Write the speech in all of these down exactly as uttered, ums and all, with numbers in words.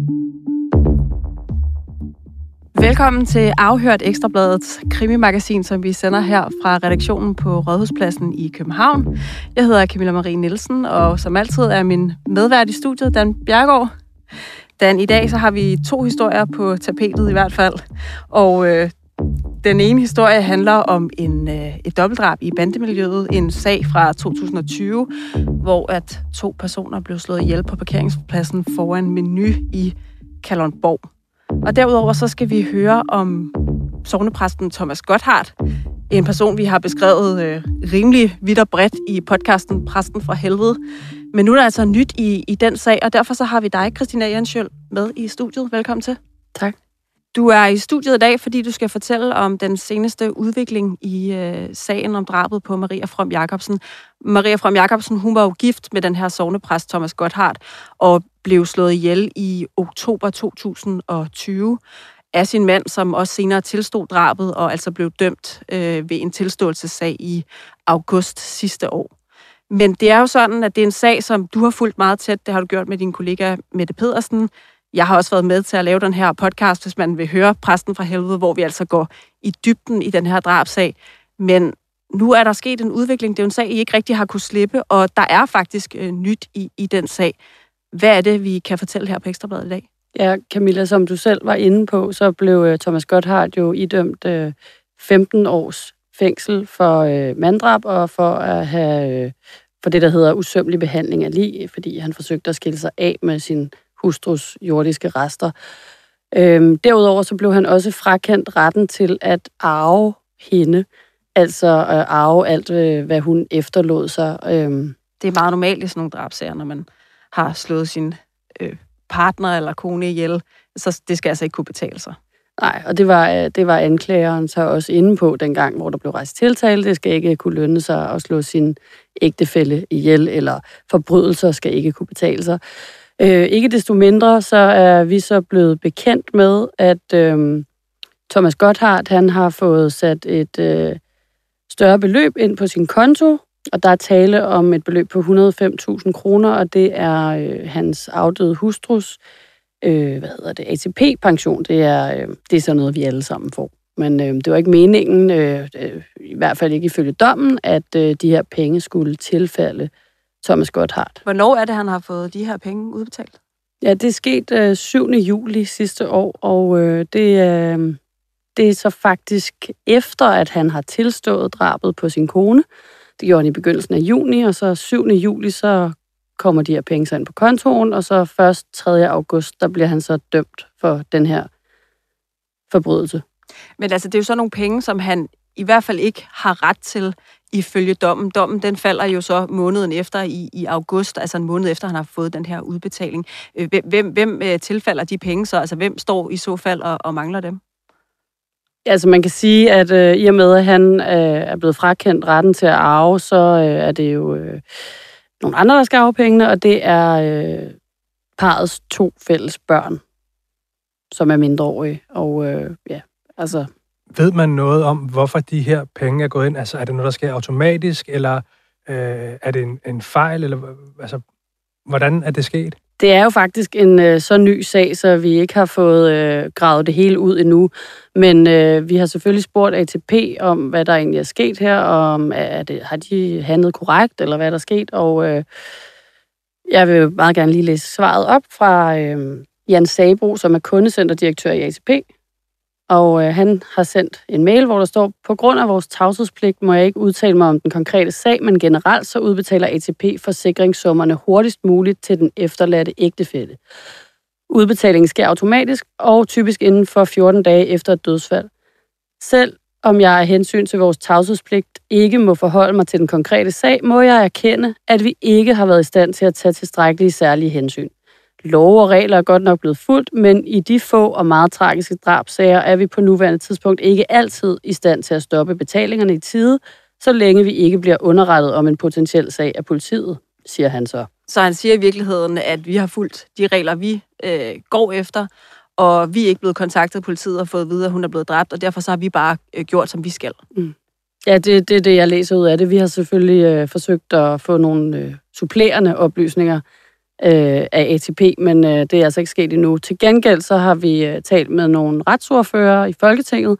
Velkommen til Afhørt, Ekstrabladets krimimagasin, som vi sender her fra redaktionen på Rådhuspladsen i København. Jeg hedder Camilla Marie Nielsen, og som altid er min medvært i studiet, Dan Bjergård. Dan, i dag så har vi to historier på tapetet i hvert fald, og øh, den ene historie handler om en, øh, et dobbeltdrab i bandemiljøet, en sag fra to tusind og tyve, hvor at to personer blev slået ihjel på parkeringspladsen foran Menu i Kalundborg. Og derudover så skal vi høre om sognepræsten Thomas Gotthardt, en person, vi har beskrevet øh, rimelig vidt og bredt i podcasten Præsten fra Helvede. Men nu er der altså nyt i, i den sag, og derfor så har vi dig, Christina Ehrenschiøld, med i studiet. Velkommen til. Tak. Du er i studiet i dag, fordi du skal fortælle om den seneste udvikling i øh, sagen om drabet på Maria From Jacobsen. Maria From Jacobsen, hun var jo gift med den her sognepræst Thomas Gotthardt, og blev slået ihjel i oktober to tusind og tyve af sin mand, som også senere tilstod drabet, og altså blev dømt øh, ved en tilståelsessag i august sidste år. Men det er jo sådan, at det er en sag, som du har fulgt meget tæt. Det har du gjort med din kollega Mette Pedersen. Jeg har også været med til at lave den her podcast, hvis man vil høre Præsten fra Helvede, hvor vi altså går i dybden i den her drabsag. Men nu er der sket en udvikling. Det er jo en sag, I ikke rigtig har kunne slippe, og der er faktisk øh, nyt i, i den sag. Hvad er det, vi kan fortælle her på Ekstrabladet i dag? Ja, Camilla, som du selv var inde på, så blev Thomas Gotthardt jo idømt øh, femten års fængsel for øh, manddrab og for at have øh, for det, der hedder usømmelig behandling af lig, fordi han forsøgte at skille sig af med sin hustrus jordiske rester. Øhm, derudover så blev han også frakendt retten til at arve hende, altså øh, arve alt, øh, hvad hun efterlod sig. Øhm. Det er meget normalt i sådan nogle drabsager, når man har slået sin øh, partner eller kone ihjel, så det skal altså ikke kunne betale sig. Nej, og det var, det var anklageren så også inde på dengang, hvor der blev rejst tiltale. Det skal ikke kunne lønne sig at slå sin ægtefælle ihjel, eller forbrydelser skal ikke kunne betale sig. Øh, ikke desto mindre, så er vi så blevet bekendt med, at øh, Thomas Gotthardt, han har fået sat et øh, større beløb ind på sin konto, og der er tale om et beløb på et hundrede og fem tusind kroner, og det er øh, hans afdøde hustrus øh, hvad hedder det, A T P-pension. Det er, øh, det er sådan noget, vi alle sammen får. Men øh, det var ikke meningen, øh, øh, i hvert fald ikke ifølge dommen, at øh, de her penge skulle tilfalde Thomas Gotthardt. Hvornår er det, han har fået de her penge udbetalt? Ja, det er sket øh, syvende juli sidste år, og øh, det, øh, det er så faktisk efter, at han har tilstået drabet på sin kone. Det gjorde han i begyndelsen af juni, og så syvende juli, så kommer de her penge så ind på kontoen, og så først tredje august, der bliver han så dømt for den her forbrydelse. Men altså, det er jo så nogle penge, som han i hvert fald ikke har ret til ifølge dommen. Dommen, den falder jo så måneden efter i, i august, altså en måned efter, han har fået den her udbetaling. Hvem, hvem tilfalder de penge så? Altså, hvem står i så fald og, og mangler dem? Altså, man kan sige, at øh, i og med, at han øh, er blevet frakendt retten til at arve, så øh, er det jo øh, nogle andre, der skal arve pengene, og det er øh, parrets to fælles børn, som er mindreårige. Og øh, ja, altså... Ved man noget om, hvorfor de her penge er gået ind? Altså, er det noget, der sker automatisk, eller øh, er det en, en fejl, eller altså, hvordan er det sket? Det er jo faktisk en øh, så ny sag, så vi ikke har fået øh, gravet det hele ud endnu. Men øh, vi har selvfølgelig spurgt A T P om, hvad der egentlig er sket her, og om er det, har de handlet korrekt, eller hvad der er sket. Og øh, jeg vil meget gerne lige læse svaret op fra øh, Jan Sabro, som er kundecenterdirektør i A T P. Og øh, han har sendt en mail, hvor der står, på grund af vores tavshedspligt må jeg ikke udtale mig om den konkrete sag, men generelt så udbetaler A T P forsikringssummerne hurtigst muligt til den efterladte ægtefælle. Udbetalingen sker automatisk og typisk inden for fjorten dage efter et dødsfald. Selv om jeg af hensyn til vores tavshedspligt ikke må forholde mig til den konkrete sag, må jeg erkende, at vi ikke har været i stand til at tage tilstrækkelige særlige hensyn. Love og regler er godt nok blevet fulgt, men i de få og meget tragiske drabsager er vi på nuværende tidspunkt ikke altid i stand til at stoppe betalingerne i tide, så længe vi ikke bliver underrettet om en potentiel sag af politiet, siger han så. Så han siger i virkeligheden, at vi har fulgt de regler, vi øh, går efter, og vi er ikke blevet kontaktet af politiet og fået at vide, at hun er blevet dræbt, og derfor så har vi bare øh, gjort, som vi skal. Mm. Ja, det er det, det, jeg læser ud af det. Vi har selvfølgelig øh, forsøgt at få nogle øh, supplerende oplysninger øh, af A T P, men øh, det er altså ikke sket endnu. Til gengæld så har vi øh, talt med nogle retsordførere i Folketinget,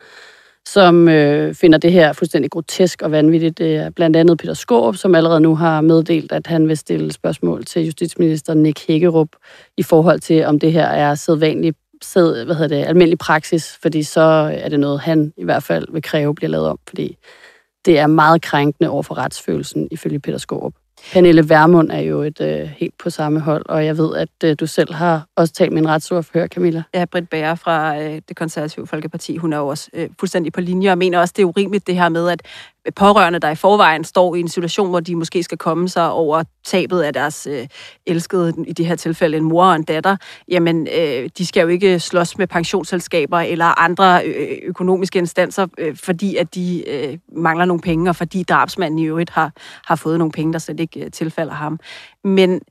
som øh, finder det her fuldstændig grotesk og vanvittigt. Det er blandt andet Peter Skaarup, som allerede nu har meddelt, at han vil stille spørgsmål til justitsminister Nick Hækkerup i forhold til, om det her er sædvanlig, sæd, hvad hedder det, almindelig praksis, fordi så er det noget, han i hvert fald vil kræve bliver lavet om, fordi det er meget krænkende over for retsfølelsen, ifølge Peter Skaarup. Pernille Vermund er jo et øh, helt på samme hold, og jeg ved, at øh, du selv har også talt med en retsordfører, Camilla. Ja, Britt Bager fra øh, Det Konservative Folkeparti, hun er jo også øh, fuldstændig på linje, og mener også, det er urimeligt det her med, at pårørende, der i forvejen står i en situation, hvor de måske skal komme sig over tabet af deres øh, elskede, i det her tilfælde en mor og en datter, jamen øh, de skal jo ikke slås med pensionsselskaber eller andre øh, økonomiske instanser, øh, fordi at de øh, mangler nogle penge, og fordi drabsmanden i øvrigt har, har fået nogle penge, der slet ikke øh, tilfalder ham. Men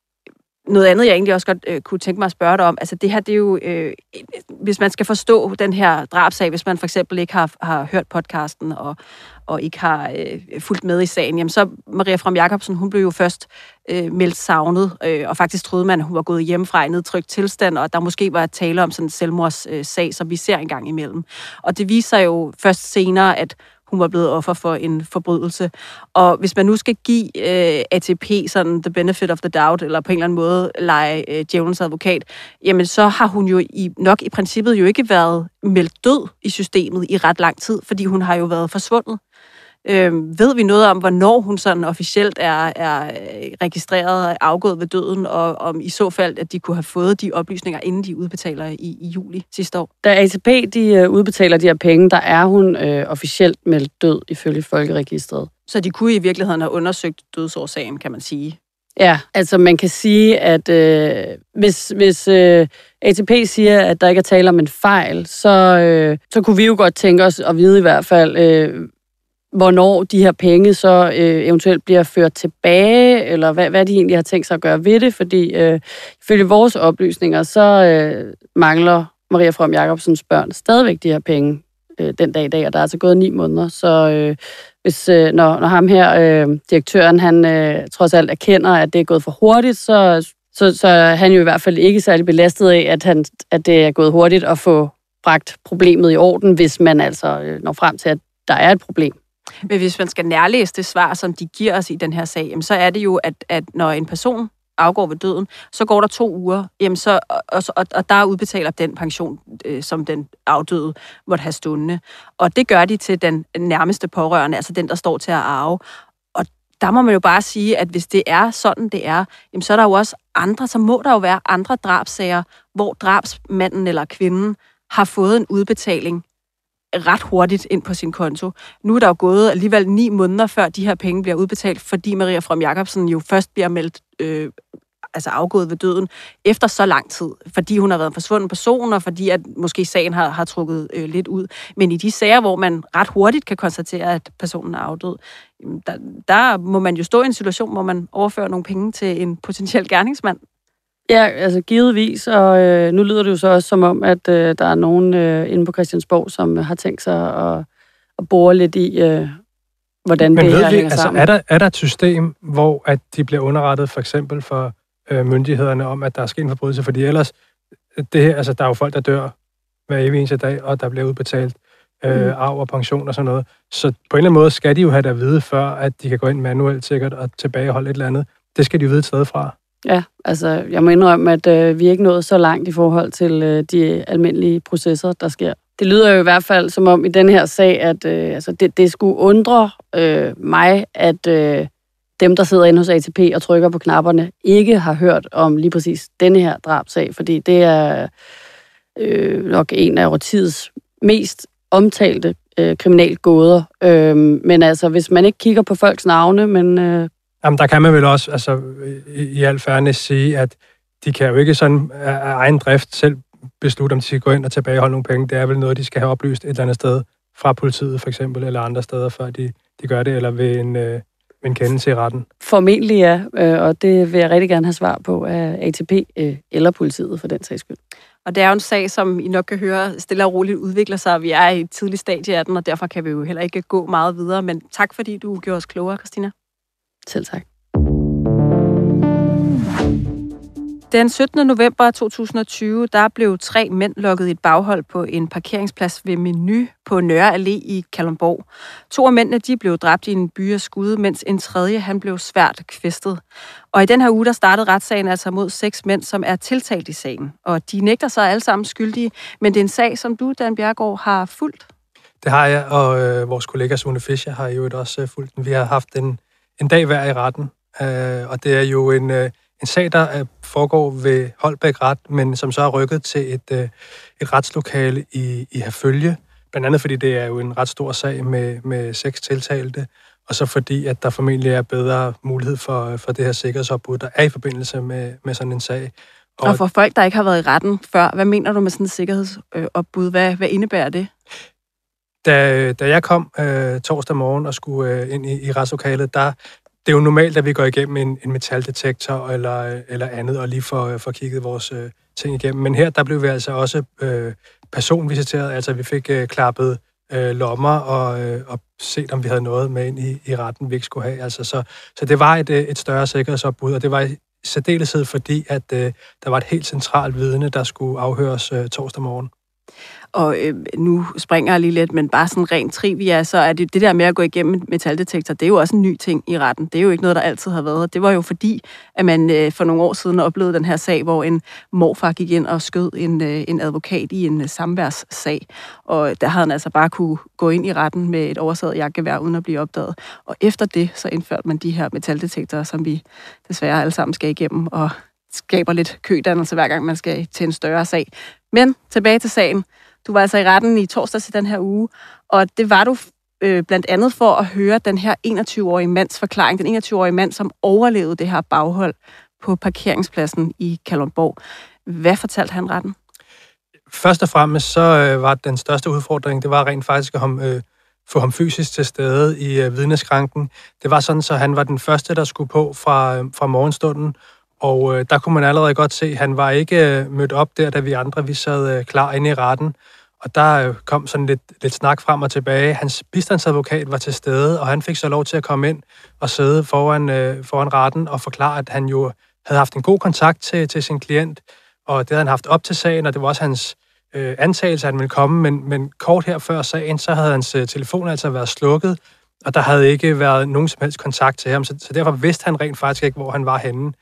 noget andet, jeg egentlig også godt øh, kunne tænke mig at spørge dig om, altså det her, det er jo, øh, hvis man skal forstå den her drabsag, hvis man for eksempel ikke har, har hørt podcasten og, og ikke har øh, fulgt med i sagen, jamen så Maria From Jacobsen, hun blev jo først øh, meldt savnet, øh, og faktisk troede man, at hun var gået hjemmefra i nedtrykt tilstand, og der måske var tale om sådan en selvmordssag, øh, som vi ser en gang imellem. Og det viser jo først senere, at hun var blevet offer for en forbrydelse. Og hvis man nu skal give øh, A T P sådan the benefit of the doubt, eller på en eller anden måde lege øh, djævelens advokat, jamen så har hun jo i, nok i princippet jo ikke været meldt død i systemet i ret lang tid, fordi hun har jo været forsvundet. Øh, ved vi noget om, hvornår hun sådan officielt er, er registreret og afgået ved døden, og om i så fald, at de kunne have fået de oplysninger, inden de udbetaler i, i juli sidste år? Da A T P de udbetaler de her penge, der er hun øh, officielt meldt død ifølge Folkeregistret. Så de kunne i virkeligheden have undersøgt dødsårsagen, kan man sige? Ja, altså man kan sige, at øh, hvis, hvis øh, A T P siger, at der ikke er tale om en fejl, så, øh, så kunne vi jo godt tænke os at vide i hvert fald, øh, hvornår de her penge så øh, eventuelt bliver ført tilbage, eller hvad, hvad de egentlig har tænkt sig at gøre ved det, fordi øh, ifølge vores oplysninger, så øh, mangler Maria From Jacobsens børn stadigvæk de her penge øh, den dag i dag, og der er altså gået ni måneder, så øh, hvis, øh, når, når ham her, øh, direktøren, han øh, trods alt erkender, at det er gået for hurtigt, så, så, så er han jo i hvert fald ikke særlig belastet af, at, han, at det er gået hurtigt at få bragt problemet i orden, hvis man altså øh, når frem til, at der er et problem. Men hvis man skal nærlæse det svar, som de giver os i den her sag, så er det jo, at, at når en person afgår ved døden, så går der to uger, jamen så, og, og, og der udbetaler den pension, øh, som den afdøde måtte have stående. Og det gør de til den nærmeste pårørende, altså den, der står til at arve. Og der må man jo bare sige, at hvis det er sådan, det er, jamen så er der jo også andre, så må der jo være andre drabssager, hvor drabsmanden eller kvinden har fået en udbetaling ret hurtigt ind på sin konto. Nu er der jo gået alligevel ni måneder, før de her penge bliver udbetalt, fordi Maria From Jacobsen jo først bliver meldt øh, altså afgået ved døden efter så lang tid, fordi hun har været en forsvunden person, og fordi at måske sagen har, har trukket øh, lidt ud. Men i de sager, hvor man ret hurtigt kan konstatere, at personen er afdød, der, der må man jo stå i en situation, hvor man overfører nogle penge til en potentiel gerningsmand. Ja, altså givetvis, og øh, nu lyder det jo så også som om, at øh, der er nogen øh, inde på Christiansborg, som har tænkt sig at, at bore lidt i, øh, hvordan Men det her vi, hænger altså, sammen. Er der, er der et system, hvor at de bliver underrettet for eksempel for øh, myndighederne om, at der er sket en forbrydelse? Fordi ellers, det her, altså, der er jo folk, der dør hver evig eneste dag, og der bliver udbetalt øh, mm. arv og pension og sådan noget. Så på en eller anden måde skal de jo have det at vide, før at de kan gå ind manuelt sikkert og tilbageholde et eller andet. Det skal de jo vide et sted fra. Ja, altså jeg må indrømme, at øh, vi er ikke nået så langt i forhold til øh, de almindelige processer, der sker. Det lyder jo i hvert fald som om i den her sag, at øh, altså, det, det skulle undre øh, mig, at øh, dem, der sidder inde hos A T P og trykker på knapperne, ikke har hørt om lige præcis denne her drabsag, fordi det er øh, nok en af årtidets mest omtalte øh, kriminalgåder. Øh, men altså, hvis man ikke kigger på folks navne, men... Øh, Jamen, der kan man vel også, altså, i, i al fairness sige, at de kan jo ikke sådan af egen drift selv beslutte, om de skal gå ind og tilbageholde nogle penge. Det er vel noget, de skal have oplyst et eller andet sted fra politiet, for eksempel, eller andre steder, før de, de gør det, eller ved en, øh, en kendelse i retten. Formentlig ja, øh, og det vil jeg rigtig gerne have svar på af A T P øh, eller politiet, for den sags skyld. Og det er jo en sag, som I nok kan høre stille og roligt udvikler sig. Vi er i et tidligt stadie af den, og derfor kan vi jo heller ikke gå meget videre. Men tak, fordi du gjorde os klogere, Christina. Selv tak. Den syttende november to tusind og tyve, der blev tre mænd lokket i et baghold på en parkeringsplads ved Menu på Nørre Allé i Kalundborg. To af mændene de blev dræbt i en by af skud, mens en tredje han blev svært kvæstet. Og i den her uge, der startede retssagen altså mod seks mænd, som er tiltalt i sagen. Og de nægter sig alle sammen skyldige, men det er en sag, som du, Dan Bjerregaard, har fulgt. Det har jeg, og øh, vores kollega Sune Fischer har jo også øh, fulgt den. Vi har haft en, en dag hver i retten, øh, og det er jo en... Øh, En sag, der foregår ved Holbæk Ret, men som så er rykket til et, et retslokale i, i Herfølge. Blandt andet fordi det er jo en ret stor sag med, med seks tiltalte, og så fordi, at der formentlig er bedre mulighed for, for det her sikkerhedsopbud, der er i forbindelse med, med sådan en sag. Og, og for folk, der ikke har været i retten før, hvad mener du med sådan et sikkerhedsopbud? Hvad, hvad indebærer det? Da, da jeg kom øh, torsdag morgen og skulle øh, ind i, i retslokalet, der det er jo normalt, at vi går igennem en, en metaldetektor eller, eller andet, og lige får, får kigget vores øh, ting igennem. Men her, der blev vi altså også øh, personvisiteret, altså vi fik øh, klappet øh, lommer og, øh, og set, om vi havde noget med ind i, i retten, vi ikke skulle have. Altså, så, så det var et, et større sikkerhedsopbud, og det var i særdeleshed fordi, at øh, der var et helt centralt vidne, der skulle afhøres øh, torsdag morgen. Og øh, nu springer jeg lige lidt, men bare sådan rent trivia, så er det det der med at gå igennem metaldetektor, det er jo også en ny ting i retten. Det er jo ikke noget, der altid har været. Det var jo fordi, at man øh, for nogle år siden oplevede den her sag, hvor en morfar gik ind og skød en, øh, en advokat i en øh, samværssag. Og der havde han altså bare kunne gå ind i retten med et oversaget jagtgevær, uden at blive opdaget. Og efter det, så indførte man de her metaldetektorer, som vi desværre alle sammen skal igennem, og skaber lidt kødannelse, hver gang man skal til en større sag. Men tilbage til sagen. Du var altså i retten i torsdags i den her uge, og det var du øh, blandt andet for at høre den her enogtyve-årige mands forklaring. Den enogtyve-årige mand, som overlevede det her baghold på parkeringspladsen i Kalundborg. Hvad fortalte han retten? Først og fremmest så øh, var den største udfordring, det var rent faktisk at ham, øh, få ham fysisk til stede i øh, vidneskranken. Det var sådan, så han var den første, der skulle på fra, øh, fra morgenstunden. Og øh, der kunne man allerede godt se, at han var ikke øh, mødt op der, da vi andre vi sad øh, klar inde i retten. Og der øh, kom sådan lidt, lidt snak frem og tilbage. Hans bistandsadvokat var til stede, og han fik så lov til at komme ind og sidde foran, øh, foran retten og forklare, at han jo havde haft en god kontakt til, til sin klient, og det havde han haft op til sagen, og det var også hans øh, antagelse, at han ville komme. Men, men kort her før sagen, så havde hans øh, telefon altså været slukket, og der havde ikke været nogen som helst kontakt til ham, så, så derfor vidste han rent faktisk ikke, hvor han var henne.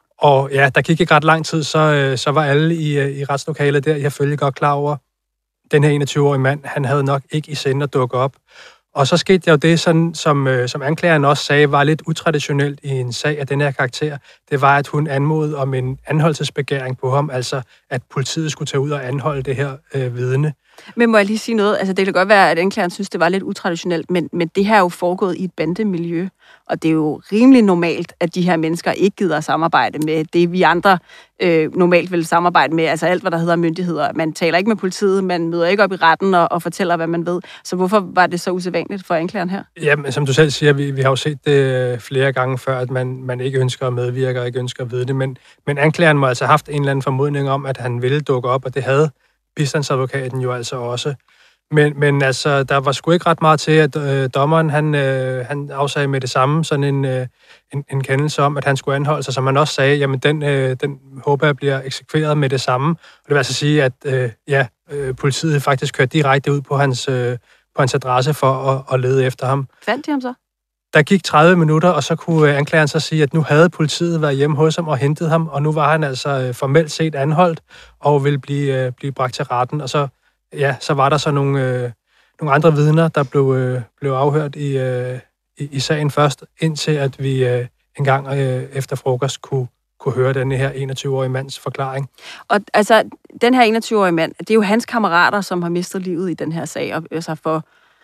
Og ja, der gik ikke ret lang tid, så, så var alle i, i retslokalet der, jeg følger godt klar over, den her enogtyve-årige mand, han havde nok ikke i sinde at dukke op. Og så skete jo det, sådan, som, som anklageren også sagde, var lidt utraditionelt i en sag af den her karakter. Det var, at hun anmodede om en anholdelsesbegæring på ham, altså at politiet skulle tage ud og anholde det her øh, vidne. Men må jeg lige sige noget? Altså, det kan godt være, at anklageren synes, det var lidt utraditionelt, men, men det her er jo foregået i et bandemiljø, og det er jo rimelig normalt, at de her mennesker ikke gider samarbejde med det, vi andre øh, normalt vil samarbejde med, altså alt, hvad der hedder myndigheder. Man taler ikke med politiet, man møder ikke op i retten og, og fortæller, hvad man ved. Så hvorfor var det så usædvanligt for anklageren her? Jamen, som du selv siger, vi, vi har jo set det flere gange før, at man, man ikke ønsker at medvirke og ikke ønsker at vide det, men, men anklageren må altså have haft en eller anden formodning om, at han ville dukke op, og det havde bistandsadvokaten jo altså også. Men, men altså, der var sgu ikke ret meget til, at øh, dommeren, han, øh, han afsagde med det samme sådan en, øh, en, en kendelse om, at han skulle anholde sig, som man også sagde, jamen den, øh, den håber jeg bliver eksekveret med det samme. Og det vil altså sige, at øh, ja, øh, politiet faktisk kørte direkte ud på hans, øh, på hans adresse for at, at lede efter ham. Fandt de ham så? Der gik tredive minutter, og så kunne øh, anklageren så sige, at nu havde politiet været hjemme hos ham og hentet ham, og nu var han altså øh, formelt set anholdt og ville blive, øh, blive bragt til retten, og så ja, så var der så nogle, øh, nogle andre vidner, der blev, øh, blev afhørt i, øh, i, i sagen først, indtil at vi øh, en gang øh, efter frokost kunne, kunne høre denne her enogtyve-årige mands forklaring. Og altså, den her enogtyve-årige mand, det er jo hans kammerater, som har mistet livet i den her sag, og altså for,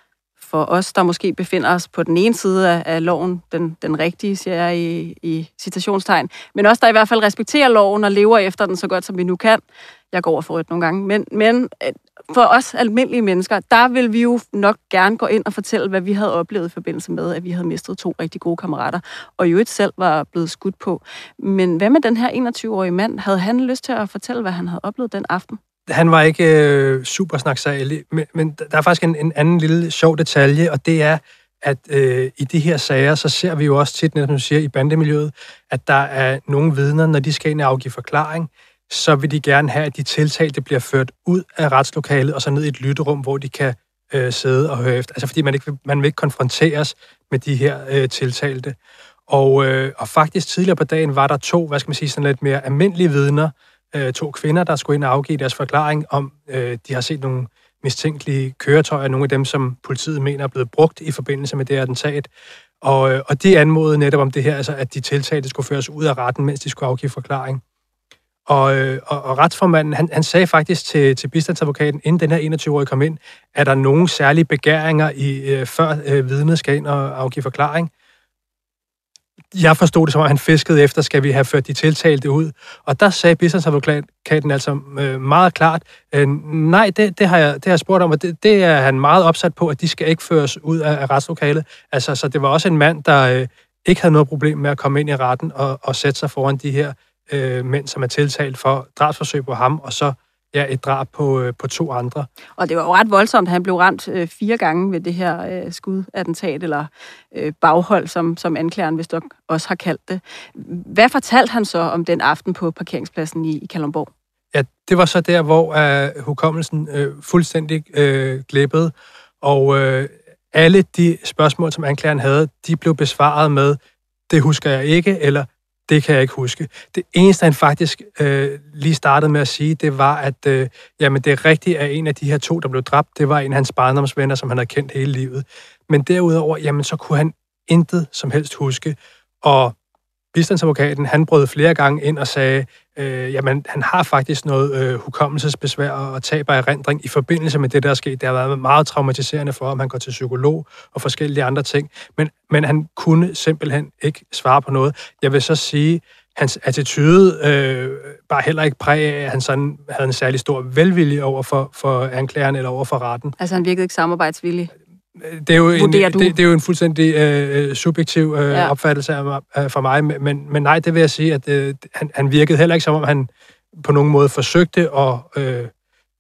for os, der måske befinder os på den ene side af, af loven, den, den rigtige, siger jeg i, i citationstegn, men også der i hvert fald respekterer loven og lever efter den så godt, som vi nu kan. Jeg går over for rødt nogle gange, men, men for os almindelige mennesker, der vil vi jo nok gerne gå ind og fortælle, hvad vi havde oplevet i forbindelse med, at vi havde mistet to rigtig gode kammerater, og jo et selv var blevet skudt på. Men hvad med den her enogtyve-årige mand? Havde han lyst til at fortælle, hvad han havde oplevet den aften? Han var ikke øh, super snaksalig, men, men der er faktisk en, en anden lille sjov detalje, og det er, at øh, i de her sager, så ser vi jo også tit, som du siger, i bandemiljøet, at der er nogle vidner, når de skal ind og afgive forklaring, så vil de gerne have, at de tiltalte bliver ført ud af retslokalet og så ned i et lytterum, hvor de kan øh, sidde og høre efter. Altså fordi man ikke vil, man vil ikke konfronteres med de her øh, tiltalte. Og, øh, og faktisk tidligere på dagen var der to, hvad skal man sige, sådan lidt mere almindelige vidner, øh, to kvinder, der skulle ind og afgive deres forklaring om, øh, de har set nogle mistænkelige køretøjer, nogle af dem, som politiet mener er blevet brugt i forbindelse med det attentat. Og, og de anmodede netop om det her, altså at de tiltalte skulle føres ud af retten, mens de skulle afgive forklaring. Og, og, og retsformanden, han, han sagde faktisk til, til bistandsadvokaten, inden den her enogtyve-årige kom ind, er der nogen særlige begæringer, i, øh, før øh, vidnet skal ind og afgive forklaring? Jeg forstod det som om, han fiskede efter, skal vi have ført de tiltalte ud? Og der sagde bistandsadvokaten altså øh, meget klart, øh, nej, det, det, har jeg, det har jeg spurgt om, og det, det er han meget opsat på, at de skal ikke føres ud af, af retslokalet. Altså, så det var også en mand, der øh, ikke havde noget problem med at komme ind i retten og, og sætte sig foran de her øh, mænd, som er tiltalt for drabsforsøg på ham, og så ja, et drab på, øh, på to andre. Og det var jo ret voldsomt. Han blev ramt øh, fire gange ved det her øh, skudattentat, eller øh, baghold, som, som anklageren vist også har kaldt det. Hvad fortalte han så om den aften på parkeringspladsen i, i Kalundborg? Ja, det var så der, hvor øh, hukommelsen øh, fuldstændig øh, glippede, og øh, alle de spørgsmål, som anklageren havde, de blev besvaret med, det husker jeg ikke, eller det kan jeg ikke huske. Det eneste, han faktisk øh, lige startede med at sige, det var, at øh, jamen, det er rigtigt, at en af de her to, der blev dræbt, det var en af hans barndomsvenner, som han havde kendt hele livet. Men derudover, jamen, så kunne han intet som helst huske. Og bistandsadvokaten, han brød flere gange ind og sagde, øh, jamen, han har faktisk noget øh, hukommelsesbesvær og tab af erindring i forbindelse med det, der er sket. Det har været meget traumatiserende for ham. Han går til psykolog og forskellige andre ting. Men, men han kunne simpelthen ikke svare på noget. Jeg vil så sige, hans attitude øh, bare heller ikke præg af, at han sådan havde en særlig stor velvilje over for, for anklageren eller over for retten. Altså, han virkede ikke samarbejdsvillig? Det er, jo en, det, det er jo en fuldstændig øh, subjektiv øh, ja. opfattelse af, af, for mig, men, men nej, det vil jeg sige, at øh, han, han virkede heller ikke, som om han på nogen måde forsøgte at, øh, øh,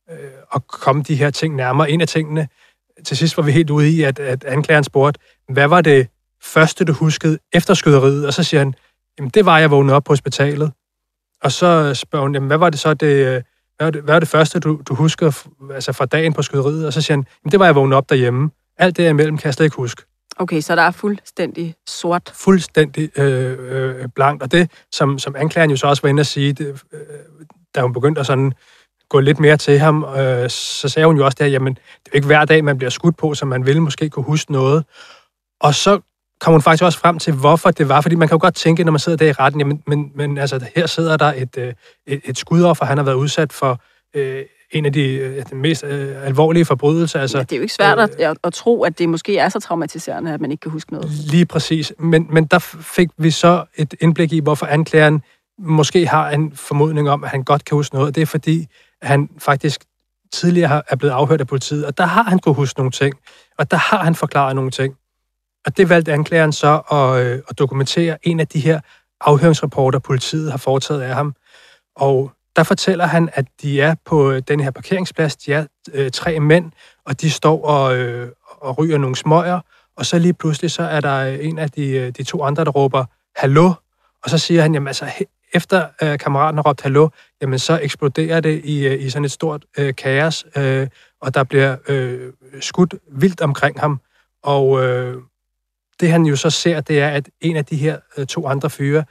at komme de her ting nærmere. En af tingene, til sidst var vi helt ude i, at, at anklageren spurgte, hvad var det første, du huskede efter skyderiet? Og så siger han, jamen det var, jeg vågnede op på hospitalet. Og så spørger hun, jamen hvad var det så, det, hvad var det, hvad var det første, du, du huskede altså fra dagen på skyderiet? Og så siger han, jamen det var, jeg vågnede op derhjemme. Alt det imellem kan jeg slet ikke huske. Okay, så der er fuldstændig sort. Fuldstændig øh, øh, blankt. Og det, som, som anklageren jo så også var inde at sige, det, øh, da hun begyndte at sådan gå lidt mere til ham, øh, så sagde hun jo også der, jamen, det er jo ikke hver dag, man bliver skudt på, så man ville måske kunne huske noget. Og så kom hun faktisk også frem til, hvorfor det var. Fordi man kan jo godt tænke, når man sidder der i retten, jamen, men, men altså, her sidder der et, et, et skudoffer, han har været udsat for øh, en af de, de mest øh, alvorlige forbrydelser. Altså, ja, det er jo ikke svært øh, at, at tro, at det måske er så traumatiserende, at man ikke kan huske noget. Lige præcis. Men, men der fik vi så et indblik i, hvorfor anklageren måske har en formodning om, at han godt kan huske noget. Og det er fordi, han faktisk tidligere er blevet afhørt af politiet, og der har han kunne huske nogle ting, og der har han forklaret nogle ting. Og det valgte anklageren så at, øh, at dokumentere en af de her afhøringsrapporter, politiet har foretaget af ham. Og der fortæller han, at de er på den her parkeringsplads, de er øh, tre mænd, og de står og, øh, og ryger nogle smøger, og så lige pludselig så er der en af de, de to andre, der råber, hallo, og så siger han, jamen altså, efter øh, kammeraten har råbt hallo, jamen så eksploderer det i, i sådan et stort øh, kaos, øh, og der bliver øh, skudt vildt omkring ham, og øh, det han jo så ser, det er, at en af de her øh, to andre fyre,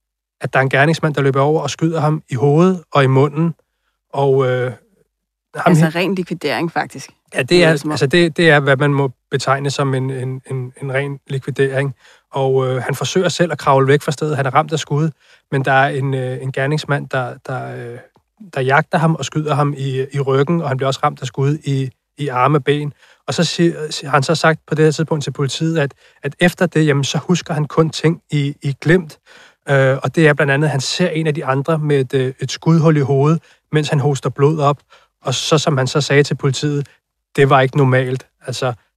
at der er en gerningsmand, der løber over og skyder ham i hovedet og i munden. Og, øh, ham altså ren likvidering, faktisk. Ja, det er, altså det, det er, hvad man må betegne som en, en, en, en ren likvidering. Og øh, han forsøger selv at kravle væk fra stedet. Han er ramt af skud, men der er en, øh, en gerningsmand, der, der, øh, der jagter ham og skyder ham i, i ryggen, og han bliver også ramt af skud i, i arme og ben. Og så siger, har han så sagt på det her tidspunkt til politiet, at, at efter det, jamen, så husker han kun ting i, i glimt. Uh, og det er blandt andet, at han ser en af de andre med et, et skudhul i hovedet, mens han hoster blod op. Og så, som han så sagde til politiet, det var ikke normalt. Altså,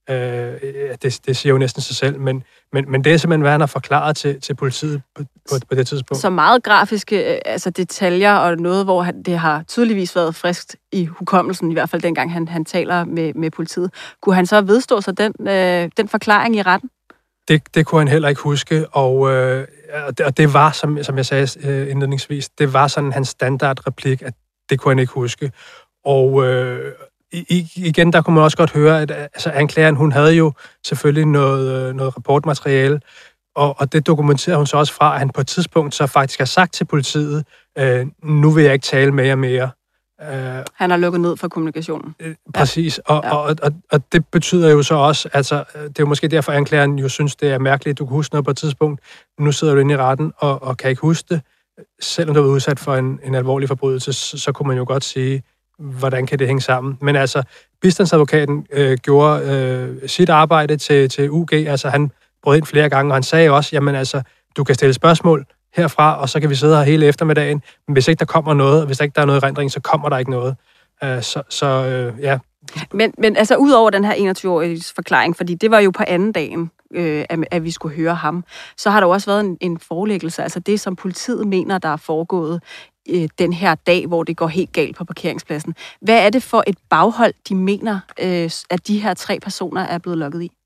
Øh, det, det siger jo næsten sig selv, men, men, men det er simpelthen, hvad han har forklaret til, til politiet på, på, på det tidspunkt. Så meget grafiske altså detaljer og noget, hvor han, det har tydeligvis været friskt i hukommelsen, i hvert fald dengang han, han taler med, med politiet. Kunne han så vedstå sig den, øh, den forklaring i retten? Det, det kunne han heller ikke huske, og, øh, og det var, som, som jeg sagde øh, indledningsvis, det var sådan hans standardreplik, at det kunne han ikke huske. Og øh, i, igen, der kunne man også godt høre, at altså, anklageren, hun havde jo selvfølgelig noget, noget rapportmateriale, og, og det dokumenterer hun så også fra, at han på et tidspunkt så faktisk har sagt til politiet, øh, nu vil jeg ikke tale med jer mere. Uh, han har lukket ned for kommunikationen. Øh, præcis, ja. Og, ja. og, og, og det betyder jo så også, altså, det er jo måske derfor, anklageren jo synes, det er mærkeligt, at du kan huske noget på et tidspunkt. Nu sidder du inde i retten og, og kan ikke huske det. Selvom du er udsat for en, en alvorlig forbrydelse, så, så kunne man jo godt sige, hvordan kan det hænge sammen. Men altså, bistandsadvokaten øh, gjorde øh, sit arbejde til, til U G, altså han brød ind flere gange, og han sagde også, jamen altså, du kan stille spørgsmål herfra, og så kan vi sidde her hele eftermiddagen, men hvis ikke der kommer noget, hvis der ikke der er noget erindring, så kommer der ikke noget. Uh, så, så uh, ja. Men, men altså, ud over den her enogtyve-årige forklaring, fordi det var jo på anden dagen, øh, at, at vi skulle høre ham, så har der også været en, en forelæggelse, altså det, som politiet mener, der er foregået øh, den her dag, hvor det går helt galt på parkeringspladsen. Hvad er det for et baghold, de mener, øh, at de her tre personer er blevet lukket i?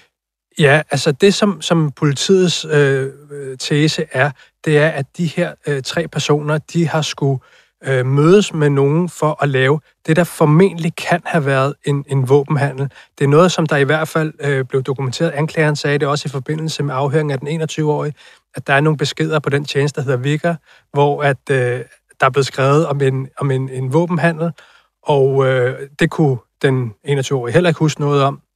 Ja, altså det, som, som politiets øh, tese er, det er, at de her øh, tre personer, de har skulle øh, mødes med nogen for at lave det, der formentlig kan have været en, en våbenhandel. Det er noget, som der i hvert fald øh, blev dokumenteret. Anklageren sagde det også i forbindelse med afhøringen af den enogtyve-årige, at der er nogle beskeder på den tjeneste, der hedder Vigger, hvor at, øh, der er blevet skrevet om en, om en, en våbenhandel, og øh, det kunne den enogtyve-årige heller ikke huske noget om.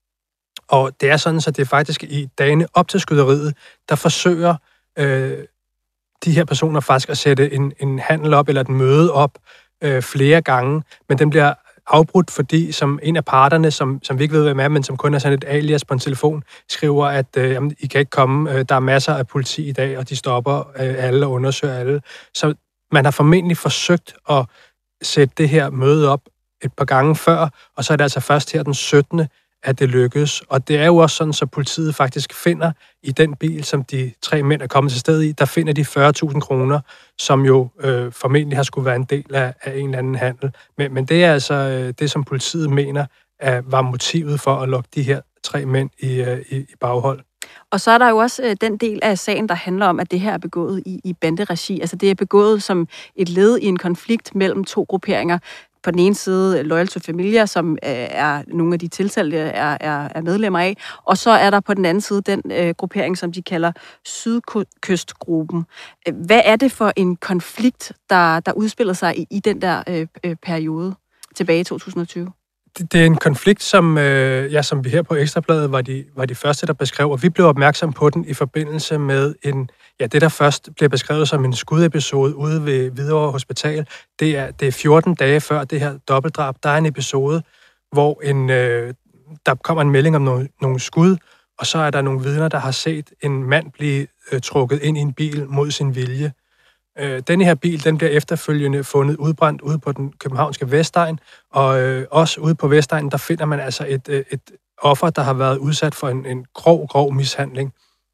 Og det er sådan, så det er faktisk i dagene op til skyderiet, der forsøger øh, de her personer faktisk at sætte en, en handel op, eller et møde op øh, flere gange, men den bliver afbrudt, fordi som en af parterne, som, som vi ikke ved, hvem er, men som kun er sådan et alias på en telefon, skriver, at øh, jamen, I kan ikke komme, øh, der er masser af politi i dag, og de stopper øh, alle og undersøger alle. Så man har formentlig forsøgt at sætte det her møde op et par gange før, og så er det altså først her den syttende at det lykkes. Og det er jo også sådan, så politiet faktisk finder i den bil, som de tre mænd er kommet til sted i, der finder de fyrre tusind kroner, som jo øh, formentlig har skulle være en del af, af en eller anden handel. Men, men det er altså øh, det, som politiet mener, er, var motivet for at lokke de her tre mænd i, øh, i, i baghold. Og så er der jo også øh, den del af sagen, der handler om, at det her er begået i, i banderegi. Altså det er begået som et led i en konflikt mellem to grupperinger. På den ene side Loyal to Familia, som øh, er nogle af de tiltalte er, er, er medlemmer af, og så er der på den anden side den øh, gruppering, som de kalder Sydkystgruppen. Hvad er det for en konflikt, der, der udspiller sig i, i den der øh, øh, periode tilbage i to tusind og tyve? Det, det er en konflikt, som, øh, ja, som vi her på Ekstrabladet var de, var de første, der beskrev, og vi blev opmærksom på den i forbindelse med en, ja, det der først blev beskrevet som en skudepisode ude ved Hvidovre Hospital. Det er, det er fjorten dage før det her dobbeltdrab. Der er en episode, hvor en, øh, der kommer en melding om nogle, nogle skud, og så er der nogle vidner, der har set en mand blive øh, trukket ind i en bil mod sin vilje. Øh, denne her bil, den bliver efterfølgende fundet udbrændt ude på den københavnske Vestegn, og øh, også ude på Vestegnen, der finder man altså et, øh, et offer, der har været udsat for en, en grov, grov mishandling.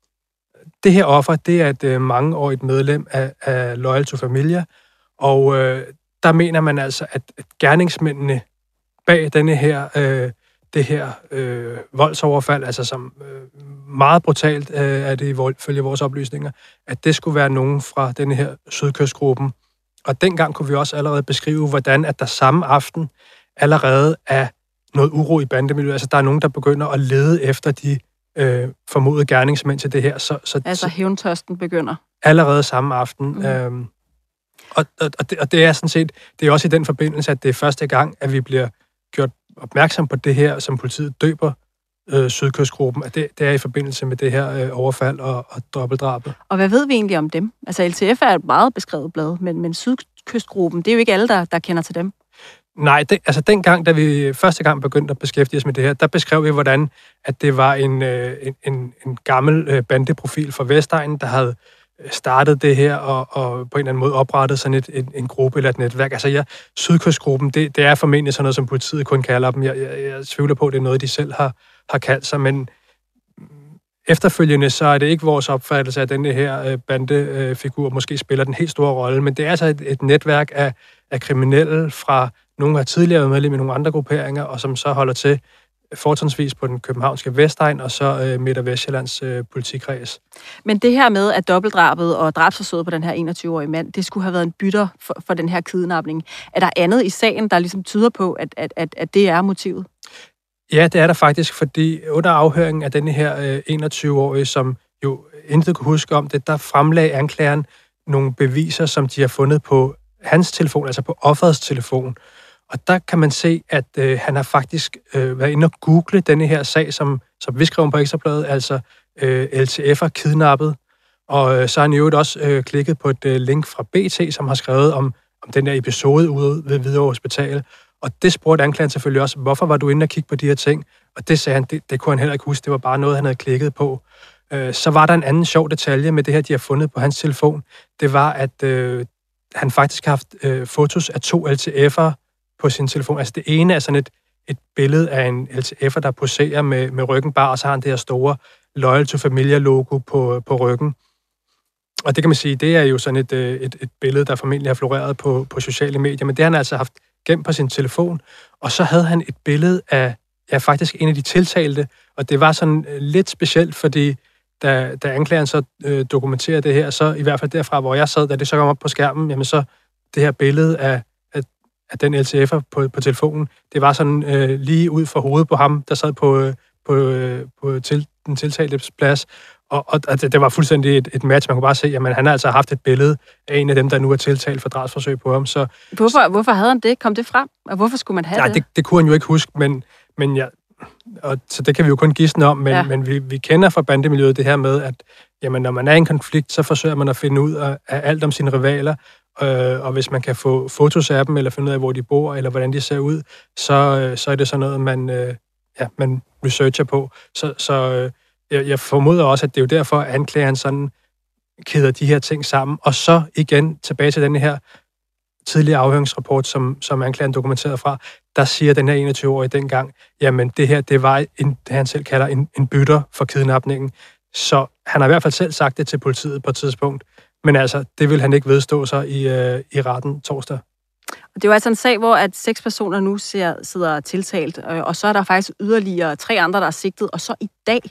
Det her offer, det er et øh, mangeårigt medlem af, af Loyal to Familia, og øh, der mener man altså, at, at gerningsmændene bag denne her, øh, det her øh, voldsoverfald, altså som øh, meget brutalt øh, er det ifølge vores oplysninger, at det skulle være nogen fra denne her Sydkystgruppen. Og dengang kunne vi også allerede beskrive, hvordan at der samme aften allerede er noget uro i bandemiljøet. Altså der er nogen, der begynder at lede efter de øh, formodede gerningsmænd til det her. Så, så, altså hævntørsten begynder. Allerede samme aften. Mm. Øhm, og, og, det, og det er sådan set, det er også i den forbindelse, at det er første gang, at vi bliver gjort opmærksom på det her, som politiet døber øh, Sydkystgruppen, at det, det er i forbindelse med det her øh, overfald og, og dobbeltdrabet. Og hvad ved vi egentlig om dem? Altså L T F er et meget beskrevet blad, men, men Sydkystgruppen, det er jo ikke alle, der, der kender til dem. Nej, det, altså dengang, da vi første gang begyndte at beskæftige os med det her, der beskrev vi, hvordan at det var en, øh, en, en gammel øh, bandeprofil fra Vestegnen, der havde startede det her, og, og på en eller anden måde oprettede sådan et, en, en gruppe eller et netværk. Altså ja, Sydkystgruppen, det, det er formentlig sådan noget, som politiet kun kalder dem. Jeg, jeg, jeg tvivler på, at det er noget, de selv har, har kaldt sig, men efterfølgende så er det ikke vores opfattelse, at denne her bandefigur måske spiller den helt store rolle, men det er altså et, et netværk af, af kriminelle fra nogle af tidligere medlemmer i nogle andre grupperinger, og som så holder til fortrinsvis på den københavnske Vestegn, og så øh, Midt- og Vestjyllands øh, politikreds. Men det her med, at dobbeltdrabet og drabsforsøget på den her enogtyve-årige mand, det skulle have været en bytter for, for den her kidnapning. Er der andet i sagen, der ligesom tyder på, at, at, at, at det er motivet? Ja, det er der faktisk, fordi under afhøringen af denne her øh, enogtyve-årige, som jo intet kunne huske om det, der fremlagde anklageren nogle beviser, som de har fundet på hans telefon, altså på offerets telefon. Og der kan man se, at øh, han har faktisk øh, været inde og google denne her sag, som, som vi skrev på Ekstrabladet, altså øh, L T F'er kidnappet. Og øh, så har han jo også øh, klikket på et øh, link fra B T, som har skrevet om, om den der episode ude ved Hvidovre Hospital. Og det spurgte anklageren selvfølgelig også, hvorfor var du inde og kigge på de her ting? Og det sagde han, det, det kunne han heller ikke huske, det var bare noget, han havde klikket på. Øh, så var der en anden sjov detalje med det her, de har fundet på hans telefon. Det var, at øh, han faktisk har haft øh, fotos af to L T F'er på sin telefon. Altså det ene er sådan et, et billede af en L T F'er, der poserer med, med ryggen bar, og så har han det her store Loyal to Familia-logo på, på ryggen. Og det kan man sige, det er jo sådan et, et, et billede, der formentlig har floreret på, på sociale medier, men det har han altså haft gemt på sin telefon. Og så havde han et billede af, ja, faktisk en af de tiltalte, og det var sådan lidt specielt, fordi da, da anklageren så øh, dokumenterer det her, så i hvert fald derfra, hvor jeg sad, da det så kom op på skærmen, jamen så det her billede af af den L T F'er på, på telefonen, det var sådan øh, lige ud for hovedet på ham, der sad på, øh, på, øh, på til, den tiltalte plads, og, og, og det, det var fuldstændig et, et match. Man kunne bare se, at han har altså haft et billede af en af dem, der nu er tiltalt for drabsforsøg på ham. Så, hvorfor, hvorfor havde han det? Kom det frem? Og hvorfor skulle man have nej, det? det? Det kunne han jo ikke huske, men, men ja, og, så det kan vi jo kun gisne om, men, ja. men vi, vi kender fra bandemiljøet det her med, at jamen, når man er i en konflikt, så forsøger man at finde ud af, af alt om sine rivaler, øh, og hvis man kan få fotos af dem, eller finde ud af, hvor de bor, eller hvordan de ser ud, så, øh, så er det sådan noget, man, øh, ja, man researcher på. Så, så øh, jeg, jeg formoder også, at det er jo derfor, at anklageren sådan kæder de her ting sammen, og så igen tilbage til den her tidligere afhøringsrapport, som, som anklageren dokumenterede fra, der siger den her enogtyve-årige dengang, jamen det her, det var en, det han selv kalder en, en bytter for kidnapningen. Så han har i hvert fald selv sagt det til politiet på et tidspunkt, men altså, det vil han ikke vedstå sig i, øh, i retten torsdag. Det er jo altså en sag, hvor at seks personer nu ser, sidder tiltalt, øh, og så er der faktisk yderligere tre andre, der er sigtet, og så i dag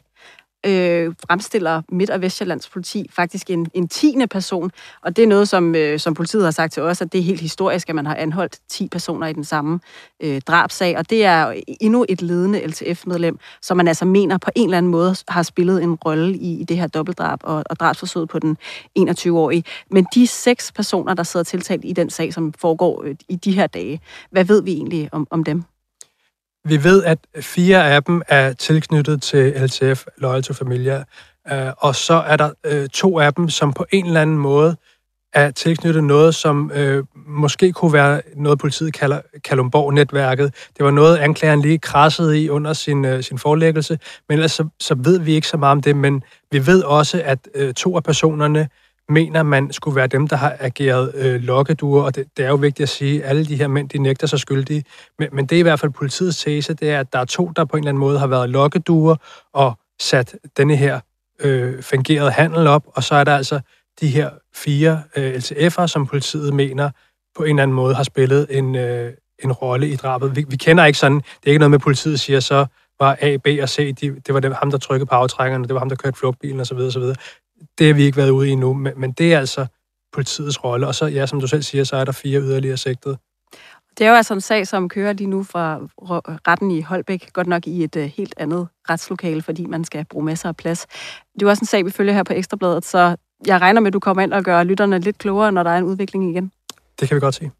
øh, fremstiller Midt- og Vestjyllands politi faktisk en, en tiende person, og det er noget, som, øh, som politiet har sagt til os, at det er helt historisk, at man har anholdt ti personer i den samme øh, drabsag, og det er endnu et ledende L T F-medlem, som man altså mener på en eller anden måde har spillet en rolle i, i det her dobbeltdrab og, og drabsforsøget på den enogtyve-årige. Men de seks personer, der sidder tiltalt i den sag, som foregår øh, i de her dage, hvad ved vi egentlig om, om dem? Vi ved, at fire af dem er tilknyttet til L T F, Loyal to Familia, og så er der to af dem, som på en eller anden måde er tilknyttet noget, som øh, måske kunne være noget, politiet kalder Kalundborg-netværket. Det var noget, anklageren lige krassede i under sin, øh, sin forelæggelse, men ellers så, så ved vi ikke så meget om det, men vi ved også, at øh, to af personerne mener, man skulle være dem, der har ageret øh, lokkeduer, og det, det er jo vigtigt at sige, at alle de her mænd, de nægter sig skyldige. Men, men det er i hvert fald politiets tese, det er, at der er to, der på en eller anden måde har været lokkeduer og sat denne her øh, fingerede handel op, og så er der altså de her fire øh, L T F'er, som politiet mener på en eller anden måde har spillet en, øh, en rolle i drabet. Vi, vi kender ikke sådan, det er ikke noget med, at politiet siger, så var A, B og C, de, det var dem, ham, der trykkede på aftrækkerne, det var ham, der kørte flugtbilen osv. osv. Det har vi ikke været ude i endnu, men, men det er altså politiets rolle. Og så, ja, som du selv siger, så er der fire yderligere sigtede. Det er jo altså en sag, som kører lige nu fra retten i Holbæk, godt nok i et uh, helt andet retslokale, fordi man skal bruge masser af plads. Det er jo også en sag, vi følger her på Ekstrabladet, så jeg regner med, at du kommer ind og gør lytterne lidt klogere, når der er en udvikling igen. Det kan vi godt sige.